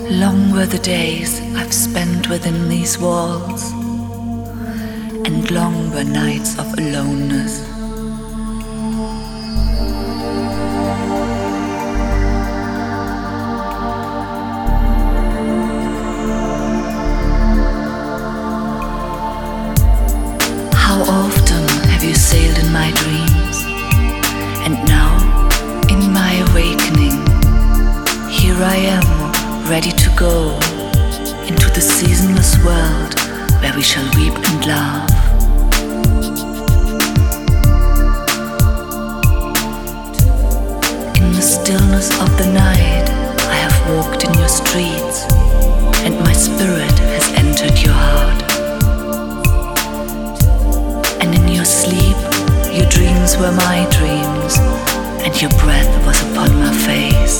Long were the days I've spent within these walls, and long were nights of aloneness. How often have you sailed in my dreams, and now, in my awakening, here I am, ready to go into the seasonless world where we shall weep and laugh. In the stillness of the night, I have walked in your streets, and my spirit has entered your heart. And in your sleep, your dreams were my dreams, and your breath was upon my face.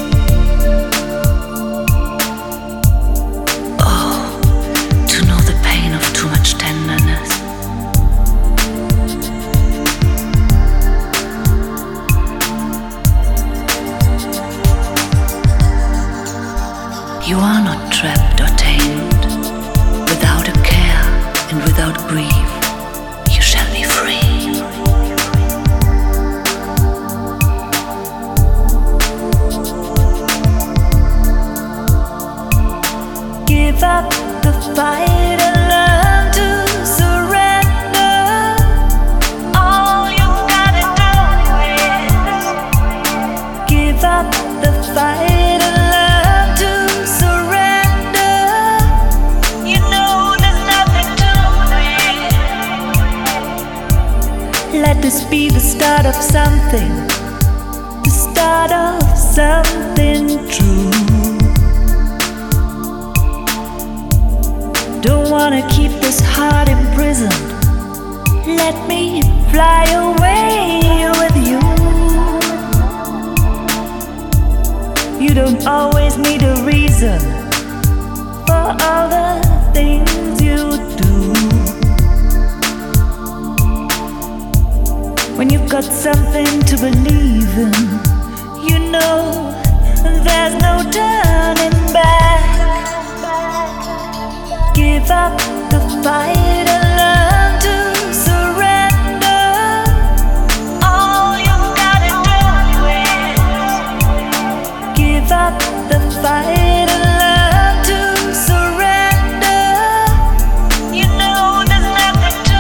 You are not trapped or tamed. Without a care and without grief, you shall be free. Give up the fight and learn to surrender. All you gotta do is give up the fight. Let this be the start of something, the start of something true. Don't wanna keep this heart imprisoned. Let me fly away with you. You don't always need a reason for all the things you do. When you've got something to believe in, you know there's no turning back. Give up the fight and learn to surrender. All you gotta do is give up the fight and learn to surrender. You know there's nothing to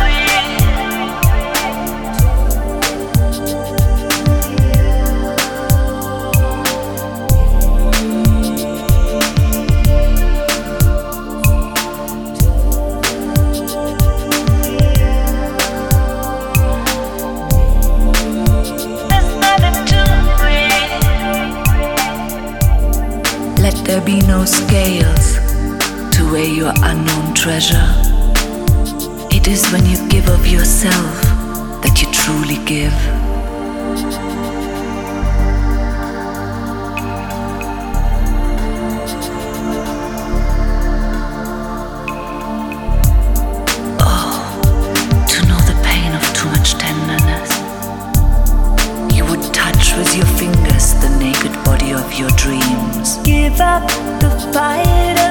Let there be no scales to weigh your unknown treasure. It is when you give of yourself that you truly give. Oh, to know the pain of too much tenderness. You would touch with your fingers the naked body of your dreams. Give up the fight